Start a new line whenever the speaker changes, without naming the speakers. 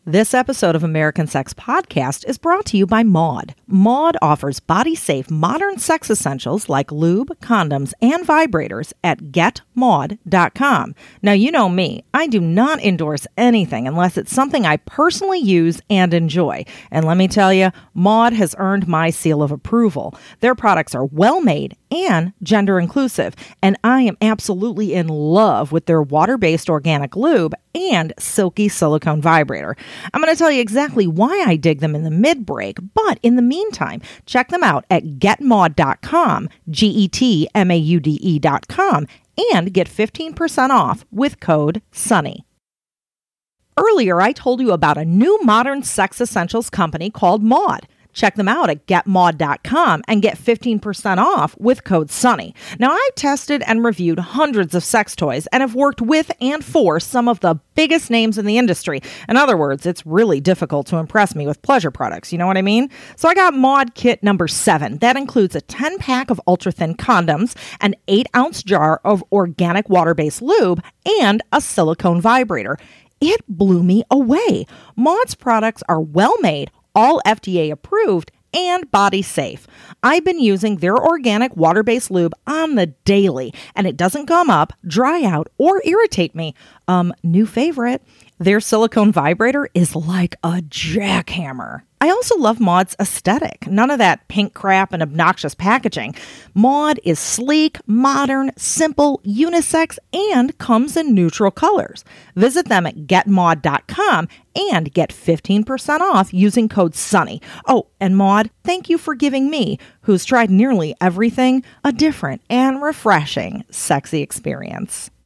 This episode of American Sex Podcast is brought to you by Maude. Maude offers body-safe modern sex essentials like lube, condoms, and vibrators at getmaude.com. Now, you know me. I do not endorse anything unless it's something I personally use and enjoy. And let me tell you, Maude has earned my seal of approval. Their products are well-made and gender inclusive, and I am absolutely in love with their water-based organic lube and silky silicone vibrator. I'm going to tell you exactly why I dig them in the mid-break, but in the meantime, check them out at getmaude.com, getmaude.com, and get 15% off with code SUNNY. Earlier, I told you about a new modern sex essentials company called Maude. Check them out at getmaude.com and get 15% off with code SUNNY. Now, I've tested and reviewed hundreds of sex toys and have worked with and for some of the biggest names in the industry. In other words, it's really difficult to impress me with pleasure products. You know what I mean? So I got Maude Kit number 7. That includes a 10-pack of ultra-thin condoms, an 8-ounce jar of organic water-based lube, and a silicone vibrator. It blew me away. Maude's products are well-made, all FDA approved, and body safe. I've been using their organic water-based lube on the daily, and it doesn't gum up, dry out, or irritate me. New favorite, their silicone vibrator is like a jackhammer. I also love Maude's aesthetic. None of that pink crap and obnoxious packaging. Maude is sleek, modern, simple, unisex, and comes in neutral colors. Visit them at getmaude.com and get 15% off using code SUNNY. Oh, and Maude, thank you for giving me, who's tried nearly everything, a different and refreshing sexy experience.